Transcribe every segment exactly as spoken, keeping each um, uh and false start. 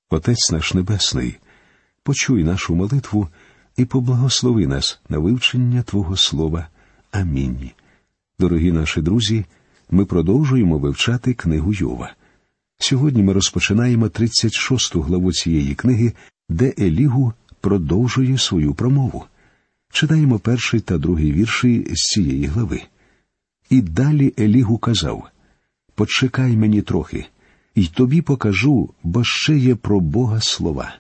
Отець наш Небесний, почуй нашу молитву і поблагослови нас на вивчення Твого Слова. Амінь. Дорогі наші друзі, ми продовжуємо вивчати книгу Йова. Сьогодні ми розпочинаємо тридцять шосту главу цієї книги, де Елігу продовжує свою промову. Читаємо перший та другий вірші з цієї глави. «І далі Елігу казав: почекай мені трохи, і тобі покажу, бо ще є про Бога слова».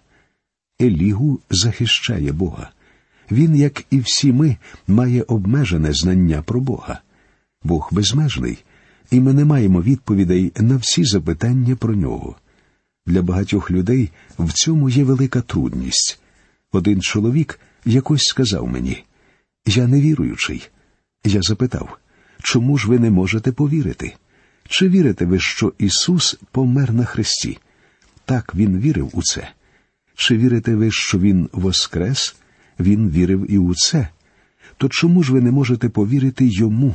Елігу захищає Бога. Він, як і всі ми, має обмежене знання про Бога. Бог безмежний, і ми не маємо відповідей на всі запитання про нього. Для багатьох людей в цьому є велика трудність. Один чоловік якось сказав мені: «Я невіруючий». Я запитав: «Чому ж ви не можете повірити? Чи вірите ви, що Ісус помер на хресті?» Так, він вірив у це. «Чи вірите ви, що Він воскрес?» Він вірив і у це. То чому ж ви не можете повірити Йому?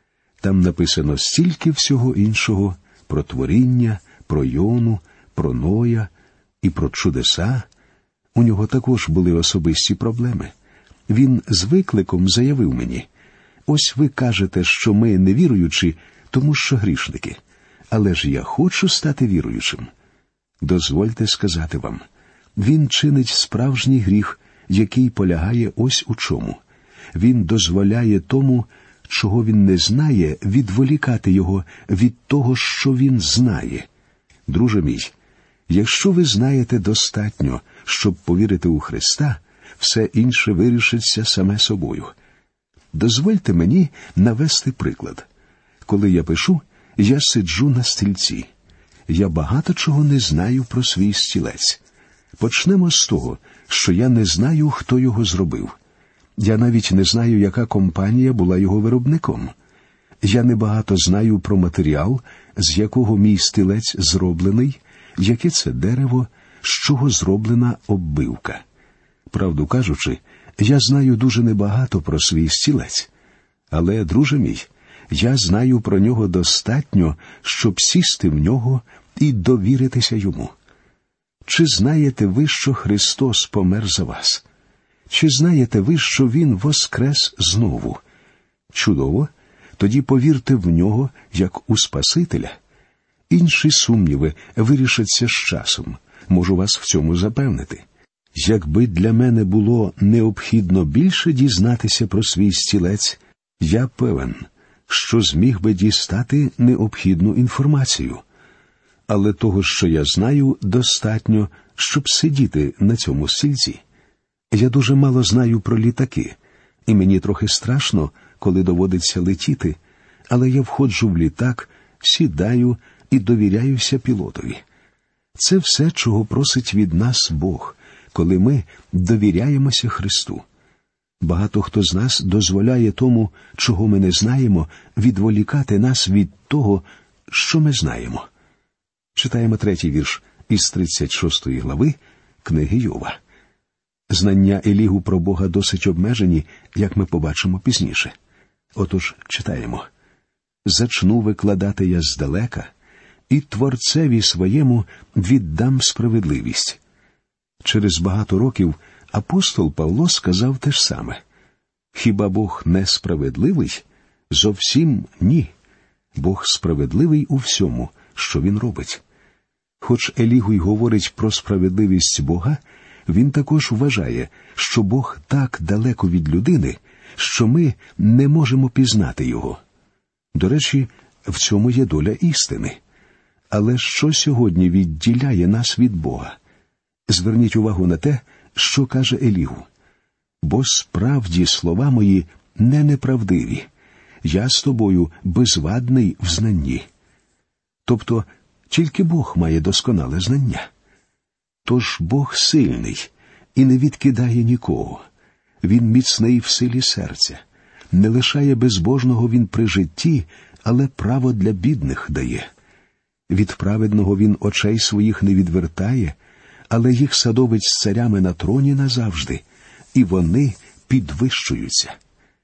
Там написано стільки всього іншого про творіння, про Йону, про Ноя і про чудеса. У нього також були особисті проблеми. Він з викликом заявив мені: «Ось ви кажете, що ми невіруючі, тому що грішники. Але ж я хочу стати віруючим». Дозвольте сказати вам, він чинить справжній гріх, який полягає ось у чому. Він дозволяє тому, чого він не знає, відволікати його від того, що він знає. Друже мій, якщо ви знаєте достатньо, щоб повірити у Христа, все інше вирішиться саме собою. Дозвольте мені навести приклад. Коли я пишу, я сиджу на стільці. Я багато чого не знаю про свій стілець. Почнемо з того, що я не знаю, хто його зробив. Я навіть не знаю, яка компанія була його виробником. Я небагато знаю про матеріал, з якого мій стілець зроблений, яке це дерево, з чого зроблена оббивка. Правду кажучи, я знаю дуже небагато про свій стілець. Але, друже мій, я знаю про нього достатньо, щоб сісти в нього і довіритися йому. Чи знаєте ви, що Христос помер за вас? Чи знаєте ви, що Він воскрес знову? Чудово! Тоді повірте в Нього, як у Спасителя. Інші сумніви вирішаться з часом. Можу вас в цьому запевнити. Якби для мене було необхідно більше дізнатися про свій стілець, я певен, що зміг би дістати необхідну інформацію. Але того, що я знаю, достатньо, щоб сидіти на цьому стільці. Я дуже мало знаю про літаки, і мені трохи страшно, коли доводиться летіти, але я входжу в літак, сідаю і довіряюся пілотові. Це все, чого просить від нас Бог, коли ми довіряємося Христу. Багато хто з нас дозволяє тому, чого ми не знаємо, відволікати нас від того, що ми знаємо. Читаємо третій вірш із тридцять шостої глави книги Йова. Знання Елігу про Бога досить обмежені, як ми побачимо пізніше. Отож, читаємо. «Зачну викладати я здалека, і Творцеві своєму віддам справедливість». Через багато років апостол Павло сказав те ж саме. Хіба Бог не справедливий? Зовсім ні. Бог справедливий у всьому, що Він робить. Хоч Елігу й говорить про справедливість Бога, він також вважає, що Бог так далеко від людини, що ми не можемо пізнати Його. До речі, в цьому є доля істини. Але що сьогодні відділяє нас від Бога? Зверніть увагу на те, що каже Елігу. «Бо справді слова мої не неправдиві, я з тобою безвадний в знанні». Тобто, тільки Бог має досконале знання. Тож Бог сильний і не відкидає нікого. Він міцний в силі серця. Не лишає безбожного він при житті, але право для бідних дає. Від праведного він очей своїх не відвертає, але їх садовить з царями на троні назавжди, і вони підвищуються.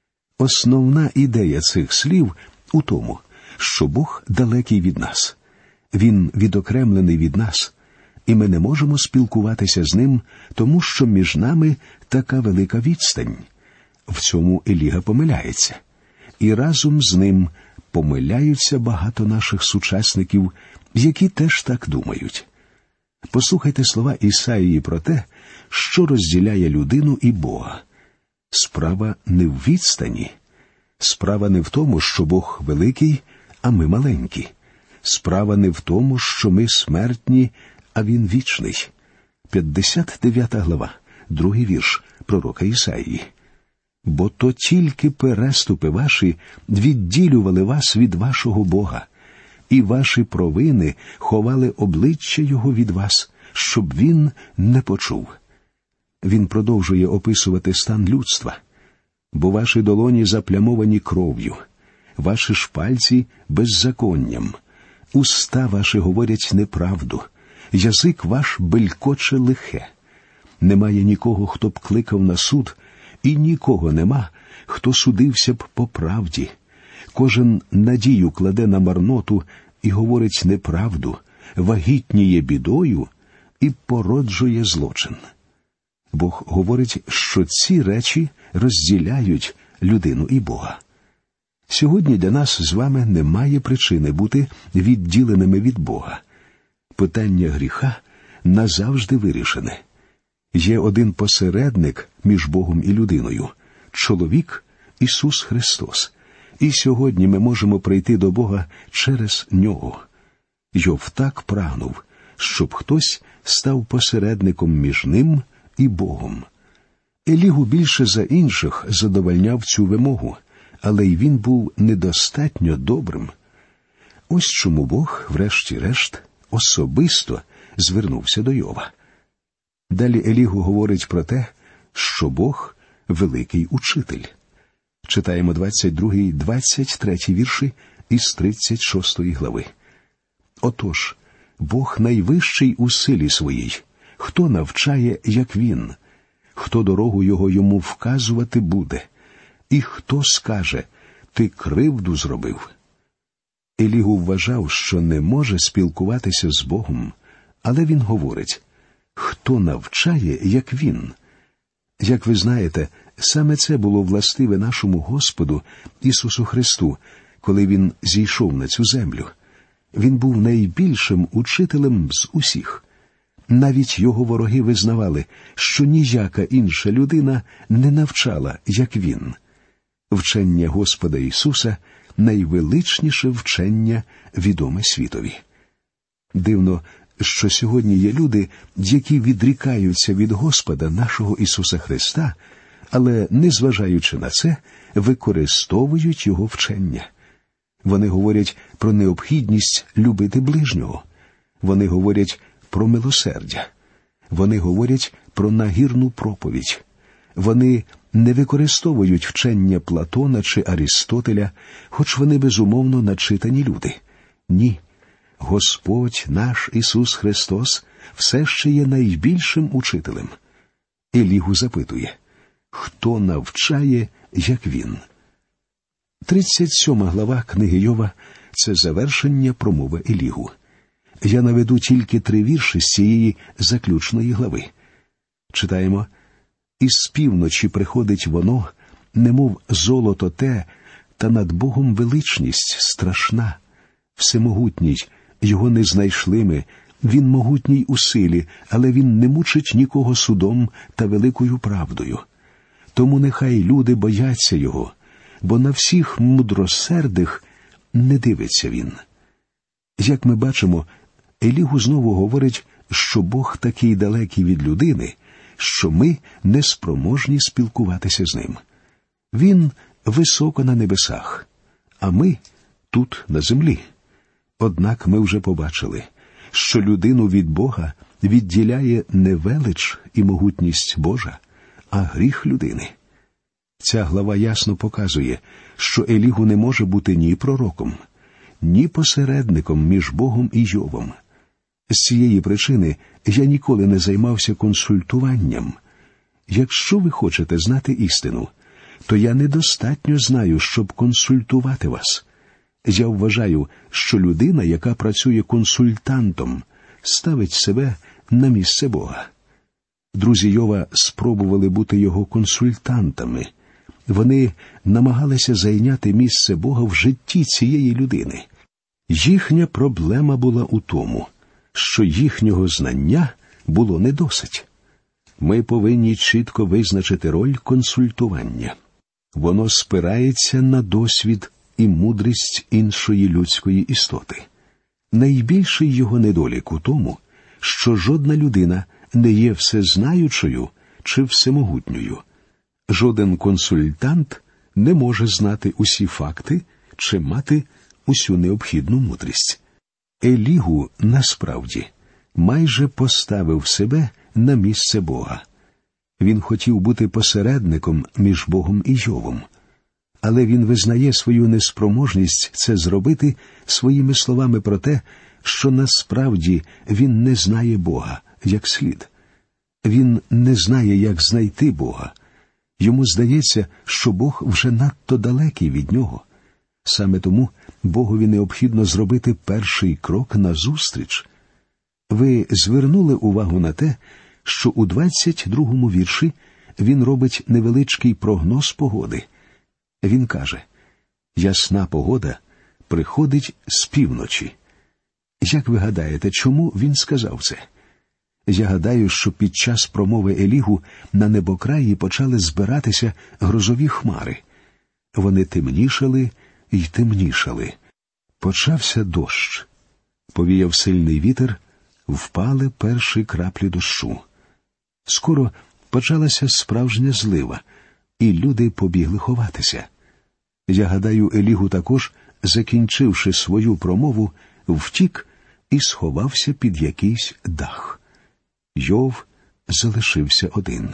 Основна ідея цих слів у тому, що Бог далекий від нас. Він відокремлений від нас. і ми не можемо спілкуватися з ним, тому що між нами така велика відстань. В цьому Еліга помиляється. І разом з ним помиляються багато наших сучасників, які теж так думають. Послухайте слова Ісаїї про те, що розділяє людину і Бога. Справа не в відстані. Справа не в тому, що Бог великий, а ми маленькі. Справа не в тому, що ми смертні, а Він вічний. п'ятдесят дев'ята глава, другий вірш пророка Ісаїї. «Бо то тільки переступи ваші відділювали вас від вашого Бога, і ваші провини ховали обличчя Його від вас, щоб Він не почув». Він продовжує описувати стан людства. «Бо ваші долоні заплямовані кров'ю, ваші ж пальці беззаконням, уста ваші говорять неправду, язик ваш белькоче лихе. Немає нікого, хто б кликав на суд, і нікого нема, хто судився б по правді. Кожен надію кладе на марноту і говорить неправду, вагітніє бідою і породжує злочин». Бог говорить, що ці речі розділяють людину і Бога. Сьогодні для нас з вами немає причини бути відділеними від Бога. Питання гріха назавжди вирішене. Є один посередник між Богом і людиною – чоловік Ісус Христос. І сьогодні ми можемо прийти до Бога через Нього. Йов так прагнув, щоб хтось став посередником між ним і Богом. Елігу більше за інших задовольняв цю вимогу, але й він був недостатньо добрим. Ось чому Бог, врешті-решт, особисто звернувся до Йова. Далі Елігу говорить про те, що Бог – великий учитель. Читаємо двадцять другий двадцять третій вірші із тридцять шостої глави. «Отож, Бог найвищий у силі своїй. Хто навчає, як Він? Хто дорогу Його йому вказувати буде? І хто скаже, ти кривду зробив?» Елігу вважав, що не може спілкуватися з Богом, але він говорить, хто навчає, як Він? Як ви знаєте, саме це було властиве нашому Господу Ісусу Христу, коли Він зійшов на цю землю. Він був найбільшим учителем з усіх. Навіть його вороги визнавали, що ніяка інша людина не навчала, як Він. Вчення Господа Ісуса – найвеличніше вчення, відоме світові. Дивно, що сьогодні є люди, які відрікаються від Господа нашого Ісуса Христа, але, незважаючи на це, використовують Його вчення. Вони говорять про необхідність любити ближнього. Вони говорять про милосердя. Вони говорять про нагірну проповідь. Вони не використовують вчення Платона чи Арістотеля, хоч вони безумовно начитані люди. Ні. Господь наш Ісус Христос все ще є найбільшим учителем. Елігу запитує, хто навчає, як Він? тридцять сьома глава книги Йова – це завершення промови Елігу. Я наведу тільки три вірші з цієї заключної глави. Читаємо: «Із півночі приходить воно, немов золото те, та над Богом величність страшна. Всемогутній, його не знайшли ми, він могутній у силі, але він не мучить нікого судом та великою правдою. Тому нехай люди бояться його, бо на всіх мудросердих не дивиться він». Як ми бачимо, Елігу знову говорить, що Бог такий далекий від людини, що ми не спроможні спілкуватися з ним. Він високо на небесах, а ми тут на землі. Однак ми вже побачили, що людину від Бога відділяє не велич і могутність Божа, а гріх людини. Ця глава ясно показує, що Елігу не може бути ні пророком, ні посередником між Богом і Йовом. З цієї причини я ніколи не займався консультуванням. Якщо ви хочете знати істину, то я недостатньо знаю, щоб консультувати вас. Я вважаю, що людина, яка працює консультантом, ставить себе на місце Бога. Друзі Йова спробували бути його консультантами. Вони намагалися зайняти місце Бога в житті цієї людини. Їхня проблема була у тому, що їхнього знання було не досить. Ми повинні чітко визначити роль консультування. Воно спирається на досвід і мудрість іншої людської істоти. Найбільший його недолік у тому, що жодна людина не є всезнаючою чи всемогутньою. Жоден консультант не може знати усі факти чи мати усю необхідну мудрість. Елігу, насправді, майже поставив себе на місце Бога. Він хотів бути посередником між Богом і Йовом. Але він визнає свою неспроможність це зробити своїми словами про те, що насправді він не знає Бога як слід. Він не знає, як знайти Бога. Йому здається, що Бог вже надто далекий від нього. Саме тому Богові необхідно зробити перший крок назустріч. Ви звернули увагу на те, що у двадцять другому вірші він робить невеличкий прогноз погоди. Він каже: «Ясна погода приходить з півночі». Як ви гадаєте, чому він сказав це? Я гадаю, що під час промови Елігу на небокраї почали збиратися грозові хмари. Вони темнішали й темнішали. Почався дощ. Повіяв сильний вітер, впали перші краплі дощу. Скоро почалася справжня злива, і люди побігли ховатися. Я гадаю, Елігу також, закінчивши свою промову, втік і сховався під якийсь дах. Йов залишився один.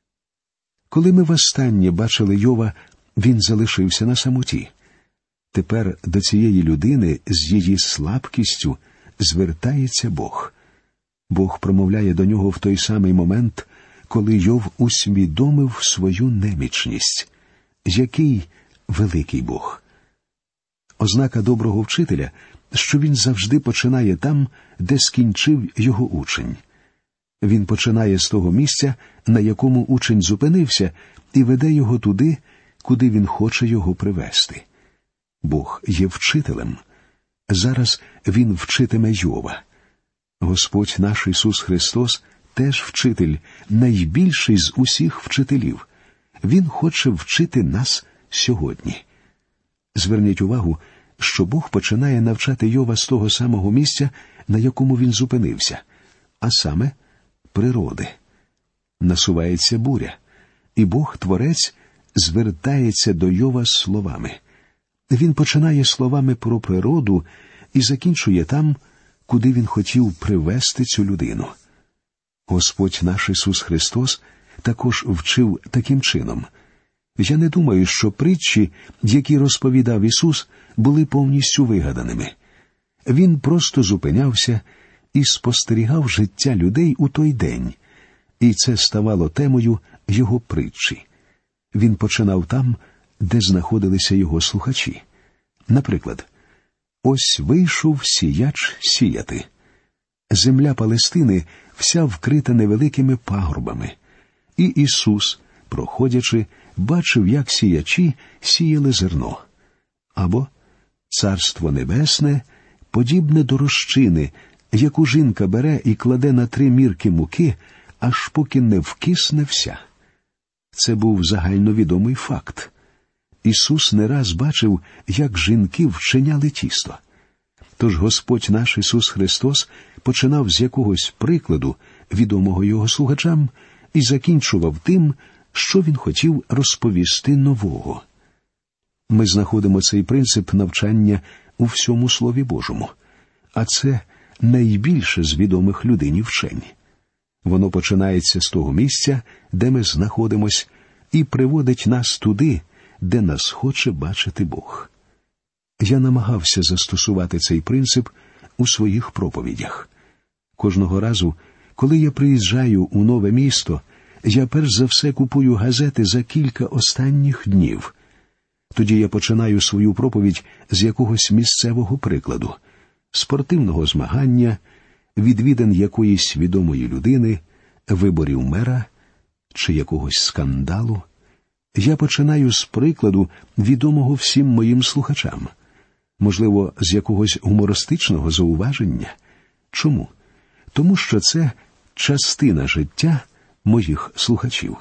Коли ми востаннє бачили Йова, він залишився на самоті. Тепер до цієї людини з її слабкістю звертається Бог. Бог промовляє до нього в той самий момент, коли Йов усвідомив свою немічність. Який великий Бог! Ознака доброго вчителя, що він завжди починає там, де скінчив його учень. Він починає з того місця, на якому учень зупинився, і веде його туди, куди він хоче його привести. Бог є вчителем. Зараз він вчитиме Йова. Господь наш Ісус Христос теж вчитель, найбільший з усіх вчителів. Він хоче вчити нас сьогодні. Зверніть увагу, що Бог починає навчати Йова з того самого місця, на якому він зупинився, а саме природи. Насувається буря, і Бог-творець звертається до Йова словами. Він починає словами про природу і закінчує там, куди він хотів привести цю людину. Господь наш Ісус Христос також вчив таким чином. Я не думаю, що притчі, які розповідав Ісус, були повністю вигаданими. Він просто зупинявся і спостерігав життя людей у той день, і це ставало темою його притчі. Він починав там, де знаходилися його слухачі. Наприклад, «Ось вийшов сіяч сіяти». Земля Палестини вся вкрита невеликими пагорбами. І Ісус, проходячи, бачив, як сіячі сіяли зерно. Або «Царство небесне подібне до розчини, яку жінка бере і кладе на три мірки муки, аж поки не вкисне вся». Це був загальновідомий факт. Ісус не раз бачив, як жінки вчиняли тісто. Тож Господь наш Ісус Христос починав з якогось прикладу, відомого його слухачам, і закінчував тим, що він хотів розповісти нового. Ми знаходимо цей принцип навчання у всьому Слові Божому, а це найбільше з відомих людині вчень. Воно починається з того місця, де ми знаходимось, і приводить нас туди, де нас хоче бачити Бог. Я намагався застосувати цей принцип у своїх проповідях. Кожного разу, коли я приїжджаю у нове місто, я перш за все купую газети за кілька останніх днів. Тоді я починаю свою проповідь з якогось місцевого прикладу, спортивного змагання, відвідин якоїсь відомої людини, виборів мера чи якогось скандалу. Я починаю з прикладу, відомого всім моїм слухачам. Можливо, з якогось гумористичного зауваження. Чому? Тому що це частина життя моїх слухачів.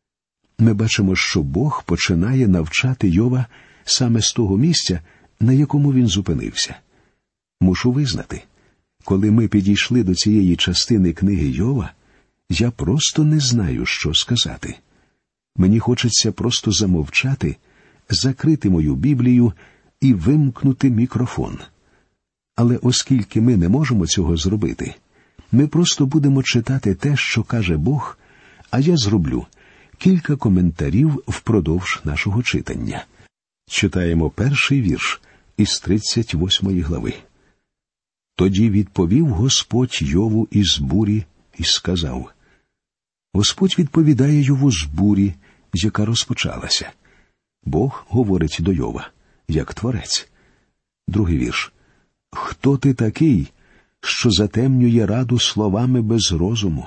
Ми бачимо, що Бог починає навчати Йова саме з того місця, на якому він зупинився. Мушу визнати, коли ми підійшли до цієї частини книги Йова, я просто не знаю, що сказати. Мені хочеться просто замовчати, закрити мою Біблію і вимкнути мікрофон. Але оскільки ми не можемо цього зробити, ми просто будемо читати те, що каже Бог, а я зроблю кілька коментарів впродовж нашого читання. Читаємо перший вірш із тридцять восьмої глави. «Тоді відповів Господь Йову із бурі і сказав». Господь відповідає Йову з бурі, яка розпочалася. Бог говорить до Йова, як творець. Другий вірш. «Хто ти такий, що затемнює раду словами без розуму?»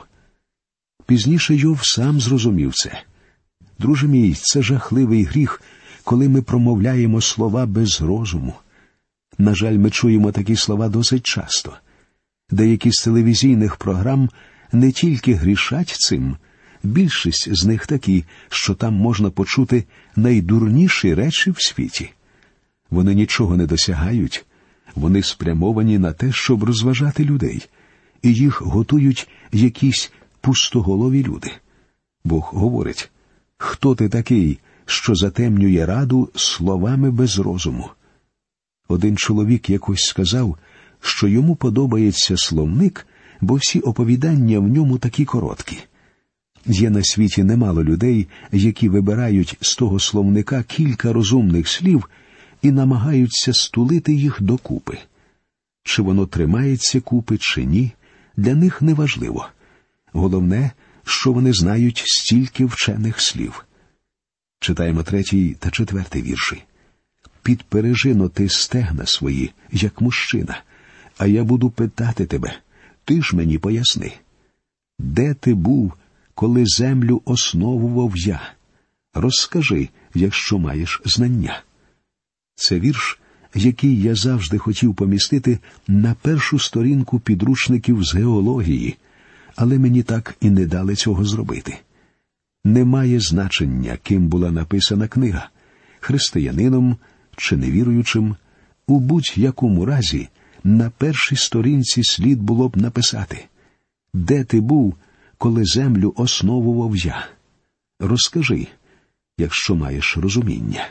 Пізніше Йов сам зрозумів це. Друже мій, це жахливий гріх, коли ми промовляємо слова без розуму. На жаль, ми чуємо такі слова досить часто. Деякі з телевізійних програм не тільки грішать цим, більшість з них такі, що там можна почути найдурніші речі в світі. Вони нічого не досягають, вони спрямовані на те, щоб розважати людей, і їх готують якісь пустоголові люди. Бог говорить, «Хто ти такий, що затемнює раду словами без розуму?» Один чоловік якось сказав, що йому подобається словник, бо всі оповідання в ньому такі короткі. Є на світі немало людей, які вибирають з того словника кілька розумних слів і намагаються стулити їх докупи. Чи воно тримається купи, чи ні, для них не важливо. Головне, що вони знають стільки вчених слів. Читаємо третій та четвертий вірші. «Підпережи-но ти стегна свої, як мужчина, а я буду питати тебе, ти ж мені поясни. Де ти був, коли землю основував я? Розкажи, якщо маєш знання». Це вірш, який я завжди хотів помістити на першу сторінку підручників з геології, але мені так і не дали цього зробити. Немає значення, ким була написана книга – християнином чи невіруючим. У будь-якому разі на першій сторінці слід було б написати «Де ти був, коли землю основував я? Розкажи, якщо маєш розуміння».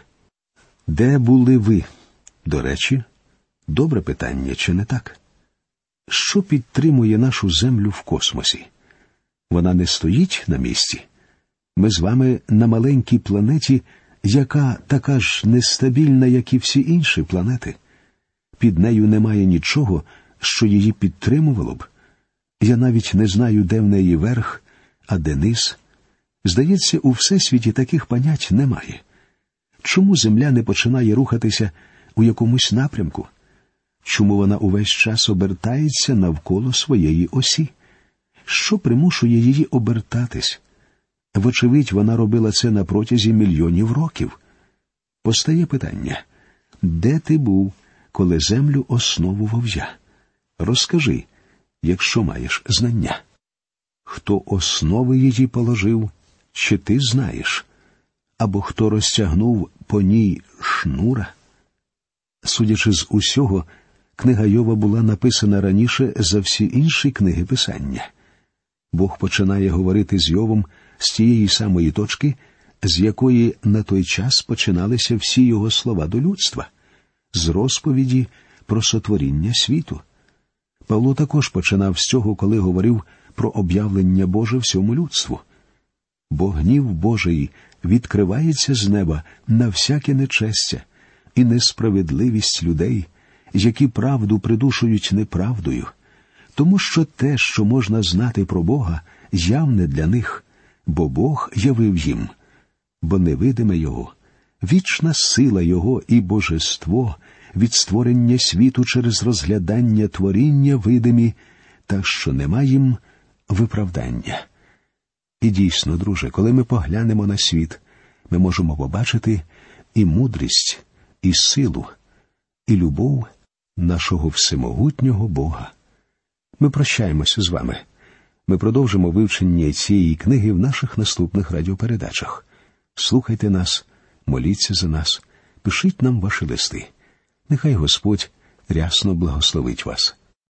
Де були ви? До речі, добре питання, чи не так? Що підтримує нашу землю в космосі? Вона не стоїть на місці. Ми з вами на маленькій планеті, яка така ж нестабільна, як і всі інші планети. Під нею немає нічого, що її підтримувало б. Я навіть не знаю, де в неї верх, а де низ. Здається, у всесвіті таких понять немає. Чому Земля не починає рухатися у якомусь напрямку? Чому вона увесь час обертається навколо своєї осі? Що примушує її обертатись? Вочевидь, вона робила це на протязі мільйонів років. Постає питання, де ти був, коли землю основував я? Розкажи, якщо маєш знання. Хто основи її положив, чи ти знаєш? Або хто розтягнув по ній шнура? Судячи з усього, книга Йова була написана раніше за всі інші книги Писання. Бог починає говорити з Йовом з тієї самої точки, з якої на той час починалися всі його слова до людства, з розповіді про сотворіння світу. Павло також починав з цього, коли говорив про об'явлення Боже всьому людству. Бо гнів Божий відкривається з неба на всяке нечестя і несправедливість людей, які правду придушують неправдою, тому що те, що можна знати про Бога, явне для них, бо Бог явив їм. Бо невидиме Його, вічна сила Його і божество від створення світу через розглядання творіння видимі, так що нема їм виправдання. І дійсно, друже, коли ми поглянемо на світ, ми можемо побачити і мудрість, і силу, і любов нашого всемогутнього Бога. Ми прощаємося з вами. Ми продовжимо вивчення цієї книги в наших наступних радіопередачах. Слухайте нас, моліться за нас, пишіть нам ваші листи. Нехай Господь рясно благословить вас.